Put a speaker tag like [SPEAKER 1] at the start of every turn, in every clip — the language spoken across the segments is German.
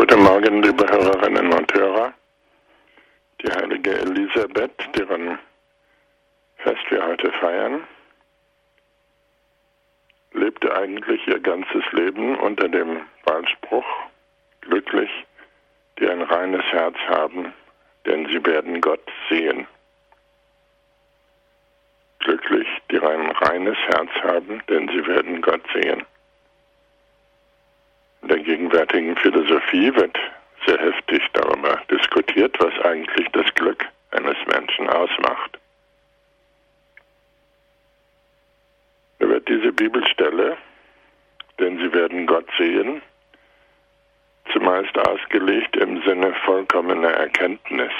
[SPEAKER 1] Guten Morgen, liebe Hörerinnen und Hörer. Die heilige Elisabeth, deren Fest wir heute feiern, lebte eigentlich ihr ganzes Leben unter dem Wahlspruch: Glücklich, die ein reines Herz haben, denn sie werden Gott sehen. Glücklich, die ein reines Herz haben, denn sie werden Gott sehen. In der gegenwärtigen Philosophie wird sehr heftig darüber diskutiert, was eigentlich das Glück eines Menschen ausmacht. Da wird diese Bibelstelle, denn sie werden Gott sehen, zumeist ausgelegt im Sinne vollkommener Erkenntnis,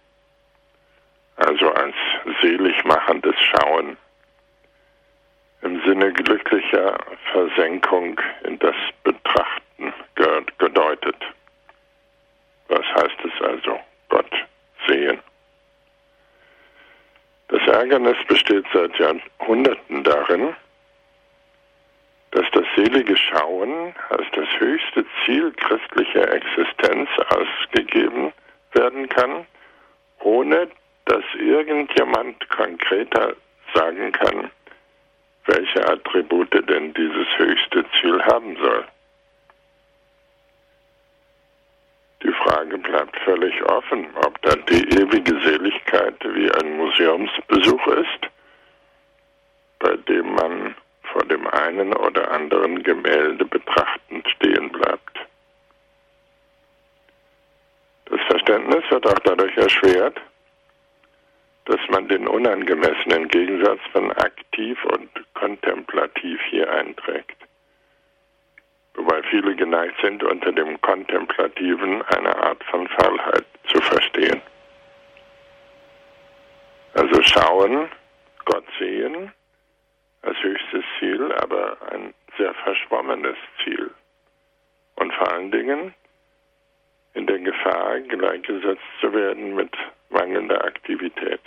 [SPEAKER 1] also als selig machendes Schauen, im Sinne glücklicher Versenkung in das Betrachten gedeutet. Was heißt es also, Gott sehen? Das Ärgernis besteht seit Jahrhunderten darin, dass das selige Schauen als das höchste Ziel christlicher Existenz ausgegeben werden kann, ohne dass irgendjemand konkreter sagen kann, welche Attribute denn dieses höchste Ziel haben soll. Die Frage bleibt völlig offen, ob da die ewige Seligkeit wie ein Museumsbesuch ist, bei dem man vor dem einen oder anderen Gemälde betrachtend stehen bleibt. Das Verständnis wird auch dadurch erschwert, dass man den unangemessenen Gegensatz von aktiv und kontemplativ hier einträgt. Wobei viele geneigt sind, unter dem Kontemplativen eine Art von Faulheit zu verstehen. Also schauen, Gott sehen, als höchstes Ziel, aber ein sehr verschwommenes Ziel. Und vor allen Dingen in der Gefahr, gleichgesetzt zu werden mit mangelnder Aktivität.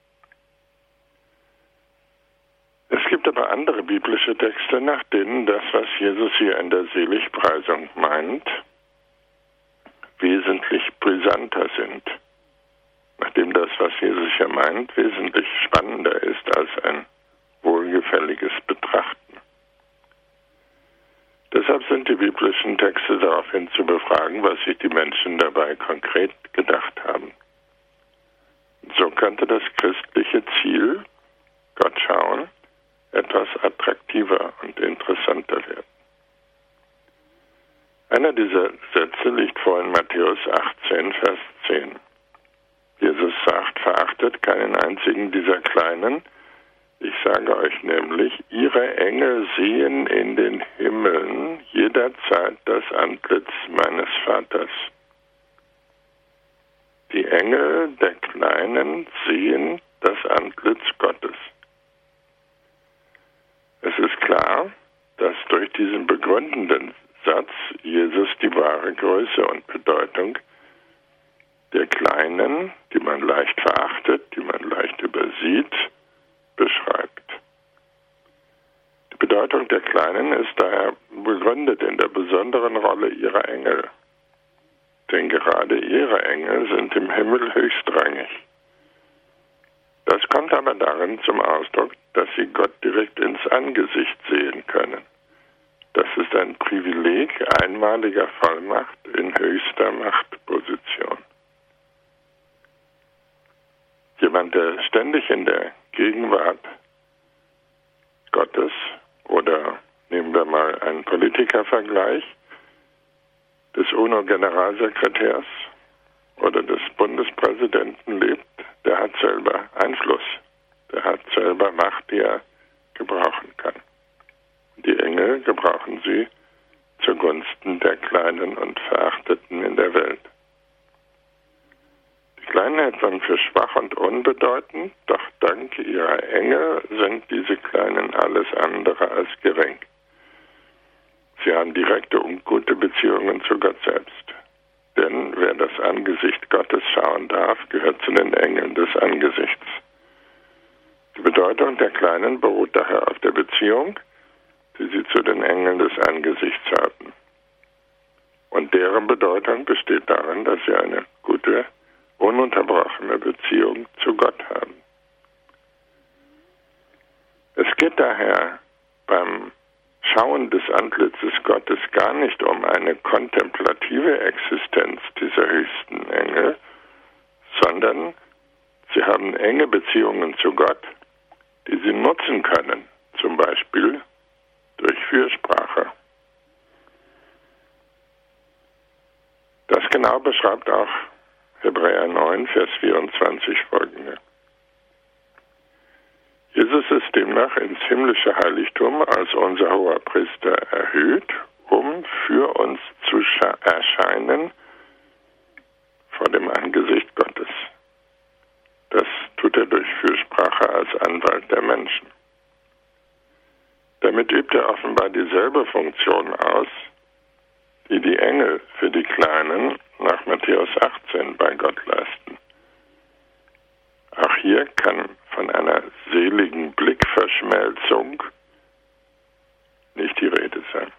[SPEAKER 1] Es gibt aber andere biblische Texte, nach denen das, was Jesus hier in der Seligpreisung meint, wesentlich brisanter sind. Nachdem das, was Jesus hier meint, wesentlich spannender ist als ein wohlgefälliges Betrachten. Deshalb sind die biblischen Texte daraufhin zu befragen, was sich die Menschen dabei konkret gedacht haben. So könnte das christliche Ziel, Gott schauen, etwas attraktiver und interessanter werden. Einer dieser Sätze liegt vor in Matthäus 18, Vers 10. Jesus sagt: Verachtet keinen einzigen dieser Kleinen. Ich sage euch nämlich, ihre Engel sehen in den Himmeln jederzeit das Antlitz meines Vaters. Die Engel der Kleinen sehen das Antlitz Gottes. Es ist klar, dass durch diesen begründenden Satz Jesus die wahre Größe und Bedeutung der Kleinen, die man leicht verachtet, die man leicht übersieht, beschreibt. Die Bedeutung der Kleinen ist daher begründet in der besonderen Rolle ihrer Engel. Denn gerade ihre Engel sind im Himmel höchstrangig. Das kommt aber darin zum Ausdruck, dass sie Gott direkt ins Angesicht sehen können. Das ist ein Privileg einmaliger Vollmacht in höchster Machtposition. Jemand, der ständig in der Gegenwart Gottes, oder nehmen wir mal einen Politikervergleich, des UNO-Generalsekretärs oder des Bundespräsidenten lebt, der hat selber Einfluss, der hat selber Macht, die er gebrauchen kann. Die Engel gebrauchen sie zugunsten der Kleinen und Verachteten in der Welt. Die Kleinen hält man für schwach und unbedeutend, doch dank ihrer Engel sind diese Kleinen alles andere als gering. Sie haben direkte und gute Beziehungen zu Gott selbst. Denn wer das Angesicht Gottes schauen darf, gehört zu den Engeln des Angesichts. Die Bedeutung der Kleinen beruht daher auf der Beziehung, die sie zu den Engeln des Angesichts haben. Und deren Bedeutung besteht darin, dass sie eine gute, ununterbrochene Beziehung zu Gott haben. Es geht daher beim Schauen des Antlitzes Gottes gar nicht um eine kontemplative Existenz dieser höchsten Engel, sondern sie haben enge Beziehungen zu Gott, die sie nutzen können, zum Beispiel durch Fürsprache. Das genau beschreibt auch Hebräer 9, Vers 24 folgende. Jesus ist demnach ins himmlische Heiligtum als unser hoher Priester erhöht, um für uns zu erscheinen vor dem Angesicht Gottes. Das tut er durch Fürsprache als Anwalt der Menschen. Damit übt er offenbar dieselbe Funktion aus, die die Engel für die Kleinen nach Matthäus 18 bei Gott leisten. Auch hier kann von einer seligen Blickverschmelzung nicht die Rede sein.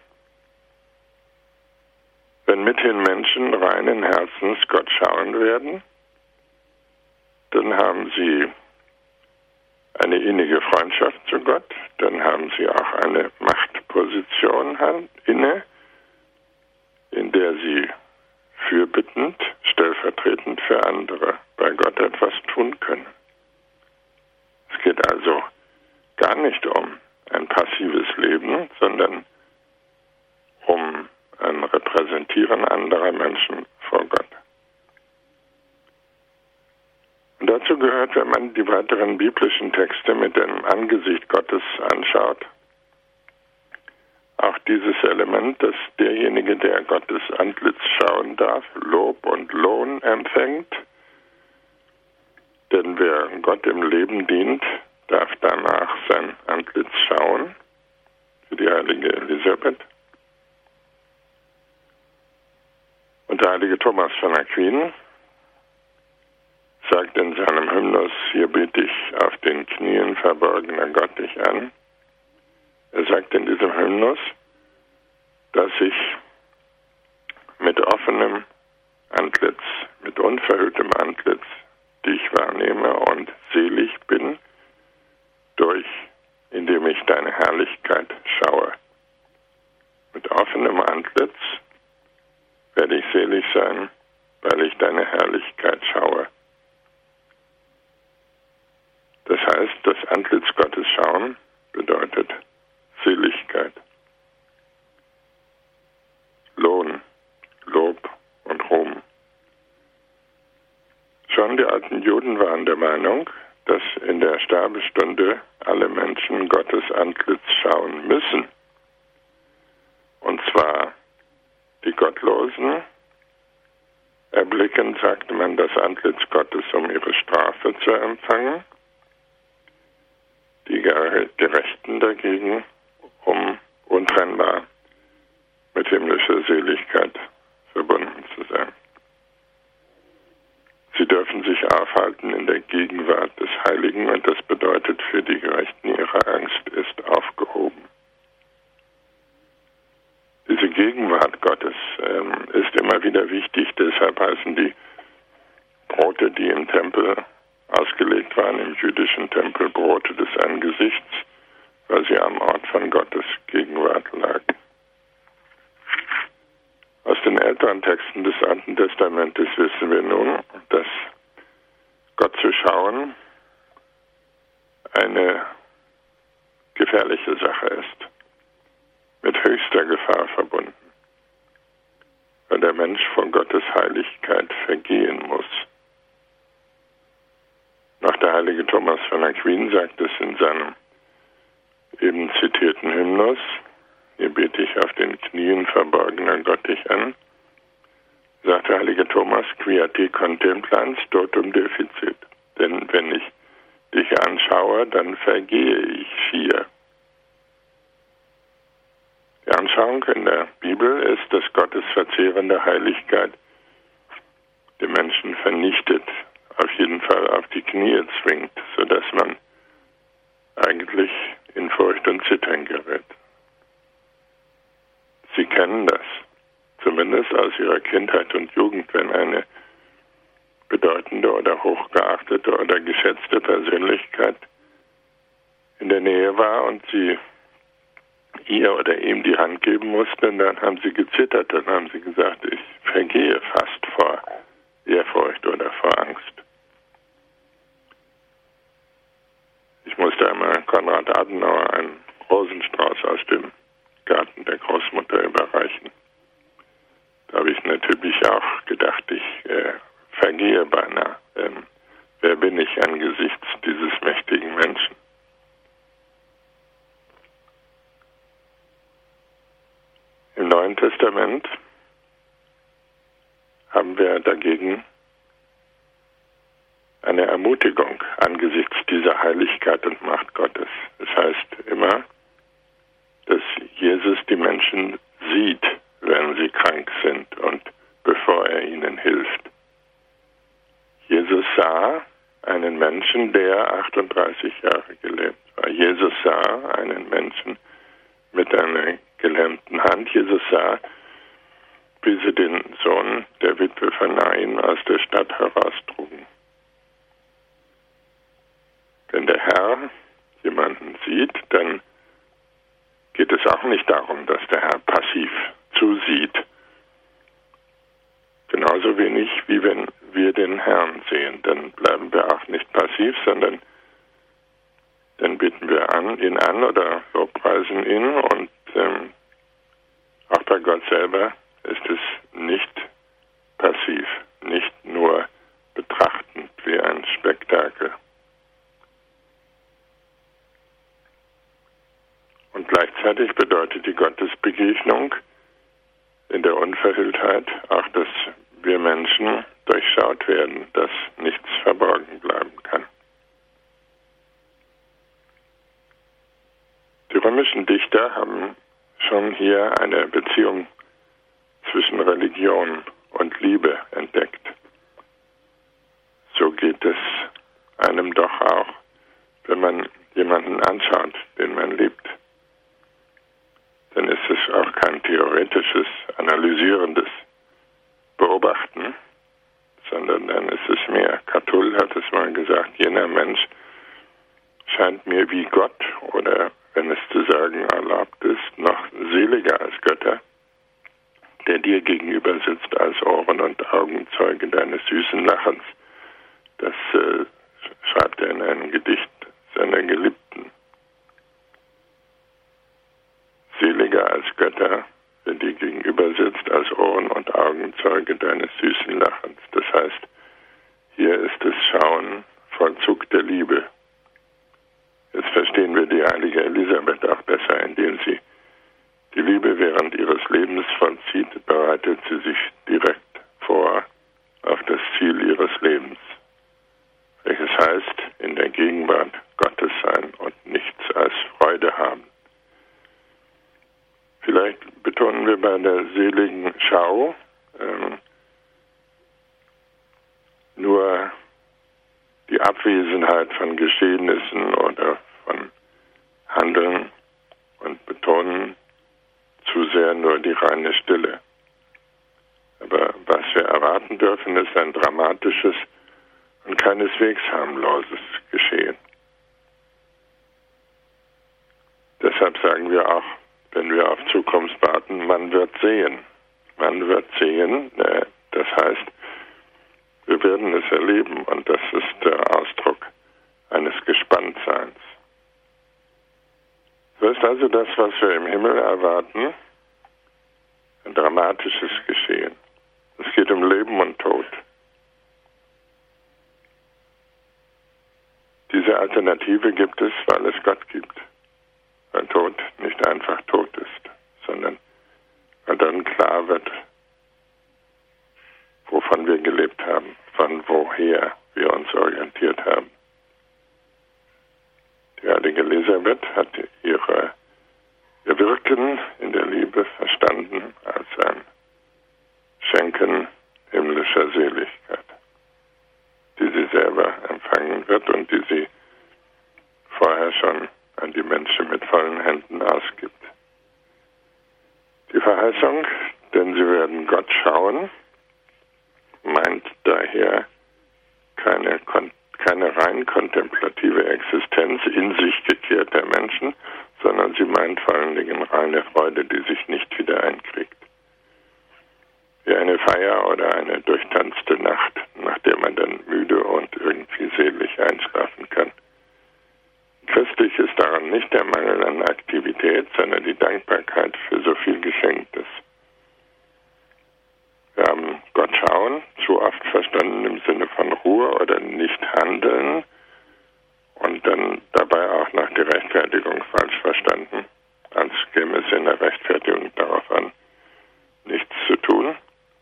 [SPEAKER 1] Wenn mithin Menschen reinen Herzens Gott schauen werden, dann haben sie eine innige Freundschaft zu Gott, dann haben sie auch eine Machtposition inne, in der sie fürbittend, stellvertretend für andere bei Gott etwas tun können. Es geht also gar nicht um ein passives Leben, sondern um ein Repräsentieren anderer Menschen vor Gott. Und dazu gehört, wenn man die weiteren biblischen Texte mit dem Angesicht Gottes anschaut, auch dieses Element, dass derjenige, der Gottes Antlitz schauen darf, Lob und Lohn empfängt. Denn wer Gott im Leben dient, darf danach sein Antlitz schauen, für die heilige Elisabeth. Und der heilige Thomas von Aquin sagt in seinem Hymnus, hier bete ich auf den Knien verborgener Gott dich an. Er sagt in diesem Hymnus, dass ich mit offenem Antlitz, mit unverhülltem Antlitz dich wahrnehme und selig bin, indem ich deine Herrlichkeit schaue. Mit offenem Antlitz werde ich selig sein, weil ich deine Herrlichkeit schaue. Das heißt, das Antlitz Gottes schauen bedeutet Seligkeit, Lohn, Lob und Ruhm. Schon die alten Juden waren der Meinung, dass in der Sterbestunde alle Menschen Gottes Antlitz schauen müssen. Und zwar die Gottlosen erblicken, sagte man, das Antlitz Gottes, um ihre Strafe zu empfangen. Die Gerechten dagegen, um untrennbar mit himmlischer Seligkeit verbunden zu sein. Sie dürfen sich aufhalten in der Gegenwart des Heiligen und das bedeutet für die Gerechten, ihre Angst ist aufgehoben. Diese Gegenwart Gottes ist immer wieder wichtig, deshalb heißen die Brote, die im Tempel ausgelegt waren, im jüdischen Tempel, Brote des Angesichts, weil sie am Ort von Gottes Gegenwart lagen. Aus den älteren Texten des Alten Testamentes wissen wir nun, dass Gott zu schauen eine gefährliche Sache ist, mit höchster Gefahr verbunden, weil der Mensch von Gottes Heiligkeit vergehen muss. Noch der heilige Thomas von Aquin sagt es in seinem eben zitierten Hymnus, hier bete ich auf den Knien verborgener Gott dich an, sagt der heilige Thomas, quia te contemplans totum deficit. Denn wenn ich dich anschaue, dann vergehe ich schier. Die Anschauung in der Bibel ist, dass Gottes verzehrende Heiligkeit den Menschen vernichtet, auf jeden Fall auf die Knie zwingt, sodass man eigentlich in Furcht und Zittern gerät. Sie kennen das. zumindest aus ihrer Kindheit und Jugend, wenn eine bedeutende oder hochgeachtete oder geschätzte Persönlichkeit in der Nähe war und sie ihr oder ihm die Hand geben mussten, dann haben sie gezittert, dann haben sie gesagt, ich vergehe fast vor Ehrfurcht oder vor Angst. Ich musste einmal Konrad Adenauer einen Rosenstrauß aus dem Garten der Großmutter überreichen. Da habe ich natürlich auch gedacht, ich vergehe beinahe. Wer bin ich angesichts dieses mächtigen Menschen? Im Neuen Testament haben wir dagegen eine Ermutigung angesichts dieser Heiligkeit und Macht Gottes. Das heißt immer, dass Jesus die Menschen sieht, wenn sie krank sind und bevor er ihnen hilft. Jesus sah einen Menschen, der 38 Jahre gelebt war. Jesus sah einen Menschen mit einer gelähmten Hand. Jesus sah, wie sie den Sohn der Witwe von Nain aus der Stadt heraustrugen. Wenn der Herr jemanden sieht, dann geht es auch nicht darum, dass der Herr passiv zusieht. Genauso wenig, wie wenn wir den Herrn sehen. Dann bleiben wir auch nicht passiv, sondern dann beten wir ihn an oder lobpreisen ihn. Und auch bei Gott selber ist es nicht passiv, nicht nur betrachtend wie ein Spektakel. Und gleichzeitig bedeutet die Gottesbegegnung in der Unverhülltheit auch, dass wir Menschen durchschaut werden, dass nichts verborgen bleiben kann. Die römischen Dichter haben schon hier eine Beziehung zwischen Religion und Liebe entdeckt. So geht es einem doch auch, wenn man jemanden anschaut, den man liebt. Dann ist es auch kein theoretisches, analysierendes Beobachten, sondern dann ist es mehr. Catull hat es mal gesagt, jener Mensch scheint mir wie Gott oder, wenn es zu sagen erlaubt ist, noch seliger als Götter, der dir gegenüber sitzt als Ohren- und Augenzeuge deines süßen Lachens. Das schreibt er in einem Gedicht seiner Geliebten. Seliger als Götter, der dir gegenüber sitzt als Ohren- und Augenzeuge deines süßen Lachens. Das heißt, hier ist das Schauen Vollzug der Liebe. Jetzt verstehen wir die heilige Elisabeth auch besser, indem sie die Liebe während ihres Lebens vollzieht, bereitet sie sich direkt vor auf das Ziel ihres Lebens, welches heißt, in der Gegenwart Gottes sein und nichts als Freude haben. Vielleicht betonen wir bei der seligen Schau nur die Abwesenheit von Geschehnissen oder von Handeln und betonen zu sehr nur die reine Stille. Aber was wir erwarten dürfen, ist ein dramatisches und keineswegs harmloses Geschehen. Deshalb sagen wir auch, wenn wir auf Zukunft warten, man wird sehen. Man wird sehen, das heißt, wir werden es erleben und das ist der Ausdruck eines Gespanntseins. So ist also das, was wir im Himmel erwarten, ein dramatisches Geschehen. Es geht um Leben und Tod. Diese Alternative gibt es, weil es Gott gibt. Weil Tod nicht einfach tot ist, sondern weil dann klar wird, wovon wir gelebt haben, von woher wir uns orientiert haben. Die heilige Elisabeth hat ihr Wirken in der Liebe verstanden als ein Schenken himmlischer Seligkeit, die sie selber empfangen wird und die sie vorher schon an die Menschen mit vollen Händen ausgibt. Die Verheißung, denn sie werden daher keine rein kontemplative Existenz in sich gekehrter Menschen, sondern sie meint vor allen Dingen reine Freude, die sich nicht wieder einkriegt. Wie eine Feier oder eine durchtanzte Nacht, nach der man dann müde und irgendwie selig einschlafen kann. Christlich ist daran nicht der Mangel an Aktivität, sondern die Dankbarkeit für so viel Geschenktes. Wir haben Gott schauen, zu oft verstanden im Sinne von Ruhe oder nicht handeln und dann dabei auch nach der Rechtfertigung falsch verstanden, als käme es in der Rechtfertigung darauf an, nichts zu tun.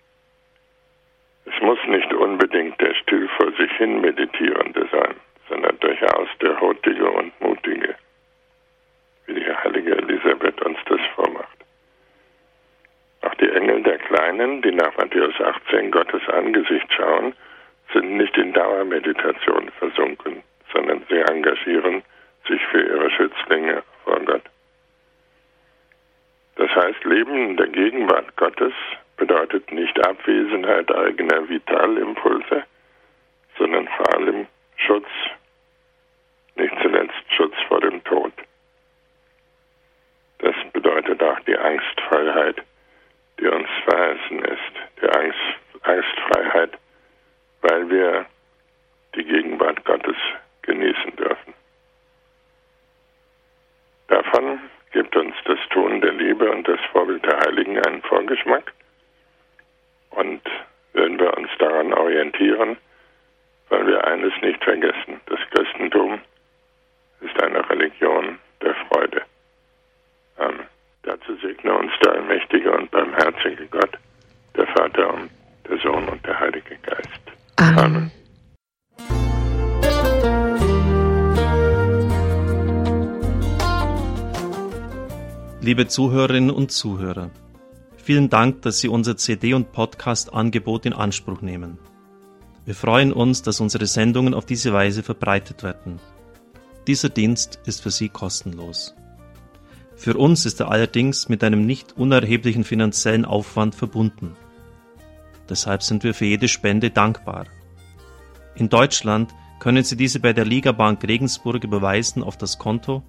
[SPEAKER 1] Es muss nicht unbedingt der still vor sich hin Meditierende sein, sondern durchaus der Hurtige und Mutige, wie die heilige Elisabeth uns das vormacht. Auch die Engel der Kleinen, die nach Matthäus 18 Gottes Angesicht schauen, sind nicht in Dauermeditation versunken, sondern sie engagieren sich für ihre Schützlinge vor Gott. Das heißt, Leben in der Gegenwart Gottes bedeutet nicht Abwesenheit eigener Vitalimpulse, sondern vor allem Schutz, nicht zuletzt Schutz vor dem Tod. Das bedeutet auch die Angstfreiheit, die uns verheißen ist, die Angstfreiheit, weil wir die Gegenwart Gottes genießen dürfen. Davon gibt uns das Tun der Liebe und das Vorbild der Heiligen einen Vorgeschmack. Und wenn wir uns daran orientieren, wollen wir eines nicht vergessen: Das Christentum ist eine Religion der Freude. Amen. Dazu segne uns der allmächtige und barmherzige Gott, der Vater und der Sohn und der Heilige Geist. Amen.
[SPEAKER 2] Liebe Zuhörerinnen und Zuhörer, vielen Dank, dass Sie unser CD- und Podcast-Angebot in Anspruch nehmen. Wir freuen uns, dass unsere Sendungen auf diese Weise verbreitet werden. Dieser Dienst ist für Sie kostenlos. Für uns ist er allerdings mit einem nicht unerheblichen finanziellen Aufwand verbunden. Deshalb sind wir für jede Spende dankbar. In Deutschland können Sie diese bei der Ligabank Regensburg überweisen auf das Konto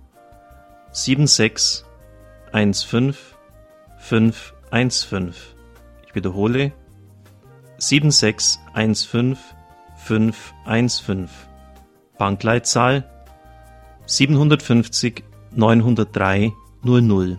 [SPEAKER 2] 7615515. Ich wiederhole 7615515. Bankleitzahl 750 903 00.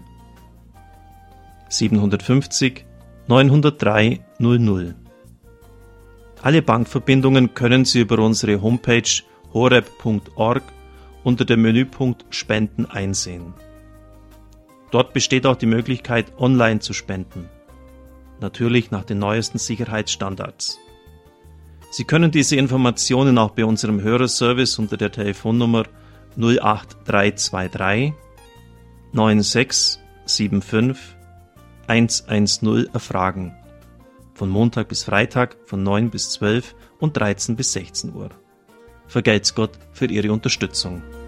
[SPEAKER 2] 750 903 00. Alle Bankverbindungen können Sie über unsere Homepage horeb.org unter dem Menüpunkt Spenden einsehen. Dort besteht auch die Möglichkeit, online zu spenden. Natürlich nach den neuesten Sicherheitsstandards. Sie können diese Informationen auch bei unserem Hörerservice unter der Telefonnummer 08323 9675 110 erfragen. Von Montag bis Freitag von 9 bis 12 und 13 bis 16 Uhr. Vergelt's Gott für Ihre Unterstützung.